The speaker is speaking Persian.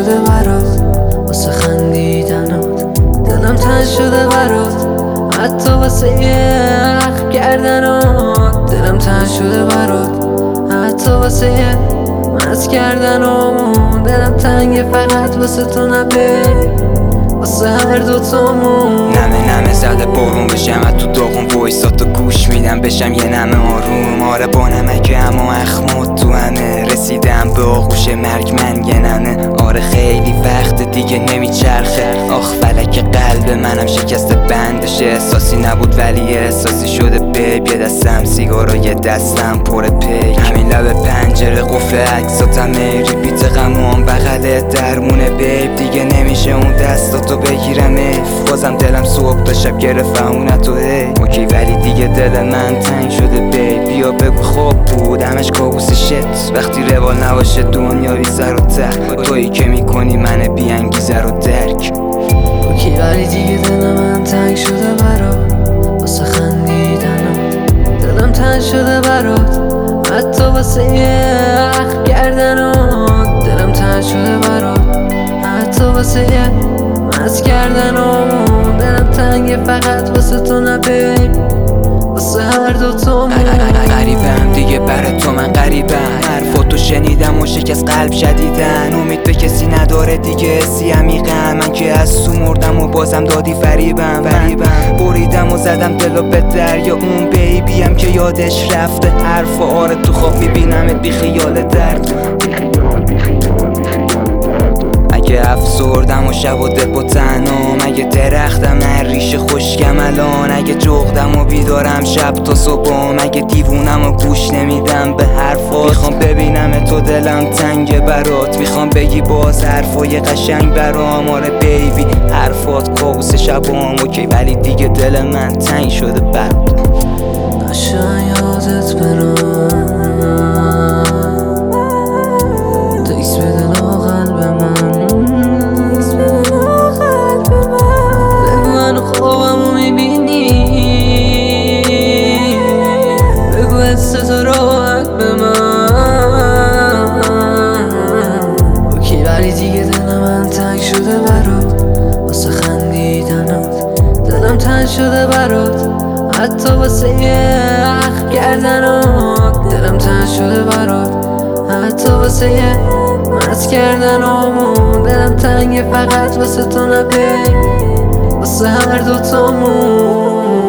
شده برات واسه خندیدنات، دلم تنگ شده برات حتی واسه اخم کردنات، دلم تنگ شده برات حتی واسه مست کردنامون، دلم تنگه فقط واسه تو نبه واسه هر دوتامون. نمه زده بارون بشم از تو داغون وایسات و گوش میدم بشم یه نمه آروم. آره با نمکه اما اخمات تو همه رسیدم به آغوش مرگ من یه ننه. آره خیلی وقت دیگه نمیچرخه آخ فلک قلب منم شکسته بندشه. احساسی نبود ولی احساسی شده بیب، یه دستم سیگارا یه دستم پر پیک. همین لب پنجره قفل عکساتمه ریپیت غموام بغل درمونه بیب. دیگه نمیشه اون دستاتو بگیرم بازم دلم صبح تا شب گرفت اونتو اوکی ولی دیگه دل من تنگ شده بیب. بیا بگو خوب بود همش کابوس شت وقتی روال نباشه دنیا بی سر و ته، تویی که میکنی من بی انگیزه رو درک. اوکی ولی دیگه دل من تنگ شده برات واسه خندیدنات، دلم تنگ شده برات حتی واسه اخم کردنات، دلم تنگ شده برات حتی واسه مست کردنامون، دلم تنگه فقط واسه تو نبه واسه هر دوتامون. غریبم دیگه برای تو من غریبم، حرفاتو شنیدم و شکست قلب شدیدن. امید به کسی نداره دیگه حسی عمیقم، من که از تو مردم و بازم دادی فریبم. بریدم و زدم دلو به دریا اون بیبیم که یادش رفته حرف. آره تو خواب میبینمت بی خیال درد. اگه افسردم و شب و دل با تنام، اگه درختم هر ریشه خشکم الان، اگه جغدم و بیدارم شب تا صبحم، اگه دیوونم و گوش نمیدم به حرفات. میخوام ببینم تو دلم تنگه برات، میخوام بگی باز حرفای قشنگ برام. آره بیبی حرفات کابوس شبام اوکی ولی دیگه دل من تنگ شده برات. نشان یادت برام تکس بده قلب من، بگو منو خوابمو میبینی، بگو حس تو راحت به من. اوکی ولی دیگه دل من تنگ شده برات واسه خندیدنات، دلم تنگ شده برات حتی واسه اخم کردنات، دلم تنگ شده برات حتی واسه مست کردنامون، دلم تنگه فقط واسه تو نبه واسه هر دوتامون.